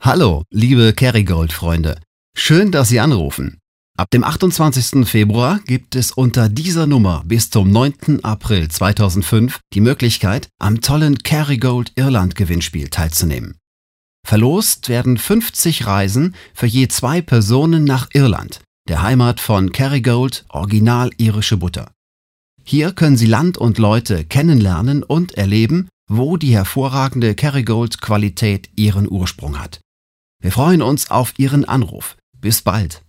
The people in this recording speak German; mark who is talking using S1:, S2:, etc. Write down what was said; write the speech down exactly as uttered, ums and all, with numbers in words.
S1: Hallo, liebe Kerrygold-Freunde. Schön, dass Sie anrufen. Ab dem achtundzwanzigsten Februar gibt es unter dieser Nummer bis zum neunten April zweitausendfünf die Möglichkeit, am tollen Kerrygold Irland-Gewinnspiel teilzunehmen. Verlost werden fünfzig Reisen für je zwei Personen nach Irland, der Heimat von Kerrygold Original irische Butter. Hier können Sie Land und Leute kennenlernen und erleben, wo die hervorragende Kerrygold-Qualität ihren Ursprung hat. Wir freuen uns auf Ihren Anruf. Bis bald.